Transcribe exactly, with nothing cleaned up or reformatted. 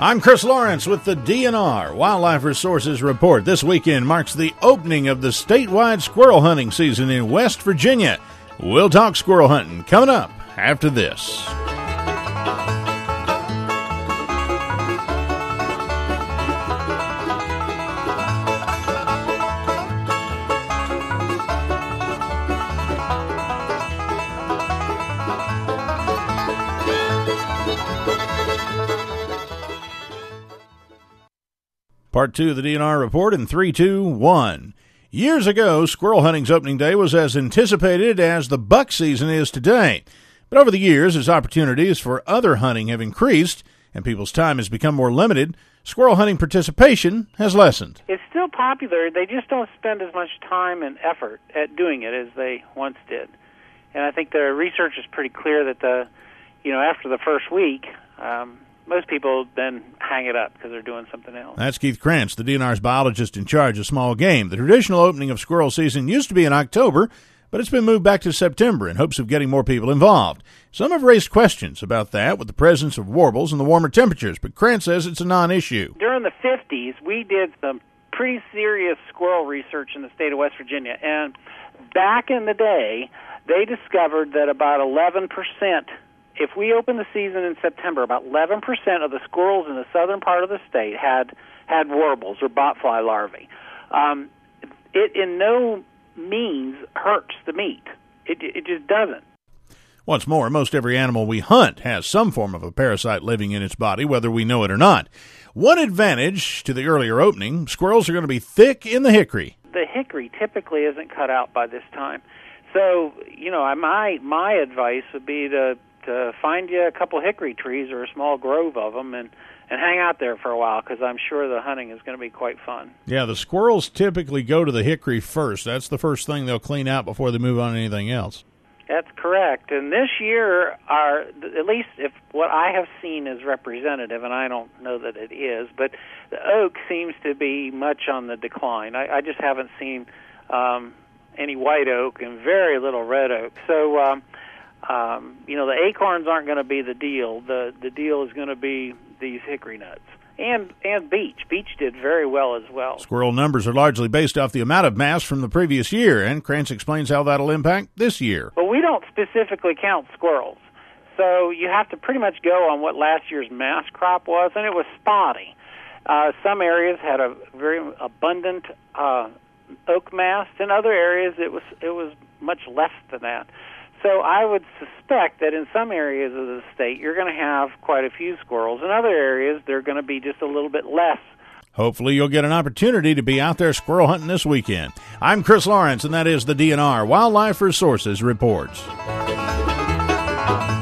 I'm Chris Lawrence with the D N R Wildlife Resources Report. This weekend marks the opening of the statewide squirrel hunting season in West Virginia. We'll talk squirrel hunting coming up after this. Part two of the D N R report in three, two, one. Years ago, squirrel hunting's opening day was as anticipated as the buck season is today. But over the years, as opportunities for other hunting have increased and people's time has become more limited, squirrel hunting participation has lessened. It's still popular. They just don't spend as much time and effort at doing it as they once did. And I think the research is pretty clear that the, you know, after the first week, um, most people then hang it up because they're doing something else. That's Keith Krantz, the D N R's biologist in charge of small game. The traditional opening of squirrel season used to be in October, but it's been moved back to September in hopes of getting more people involved. Some have raised questions about that with the presence of warbles and the warmer temperatures, but Krantz says it's a non-issue. During the fifties, we did some pretty serious squirrel research in the state of West Virginia, and back in the day, they discovered that about eleven percent if we opened the season in September, about eleven percent of the squirrels in the southern part of the state had had warbles or botfly larvae. Um, it in no means hurts the meat. It, it just doesn't. What's more, most every animal we hunt has some form of a parasite living in its body, whether we know it or not. One advantage to the earlier opening, squirrels are going to be thick in the hickory. The hickory typically isn't cut out by this time. So, you know, my my advice would be to to find you a couple hickory trees or a small grove of them and, and hang out there for a while, because I'm sure the hunting is going to be quite fun. Yeah, the squirrels typically go to the hickory first. That's the first thing they'll clean out before they move on to anything else. That's correct. And this year, our, at least if what I have seen is representative, and I don't know that it is, but the oak seems to be much on the decline. I, I just haven't seen um, any white oak and very little red oak. So, um, Um, you know, the acorns aren't going to be the deal. The the deal is going to be these hickory nuts. And and beech. Beech did very well as well. Squirrel numbers are largely based off the amount of mass from the previous year, and Krantz explains how that'll impact this year. Well, we don't specifically count squirrels. So you have to pretty much go on what last year's mass crop was, and it was spotty. Uh, some areas had a very abundant uh, oak mass. In other areas, it was it was much less than that. So I would suspect that in some areas of the state, you're going to have quite a few squirrels. In other areas, they're going to be just a little bit less. Hopefully you'll get an opportunity to be out there squirrel hunting this weekend. I'm Chris Lawrence, and that is the D N R Wildlife Resources Reports.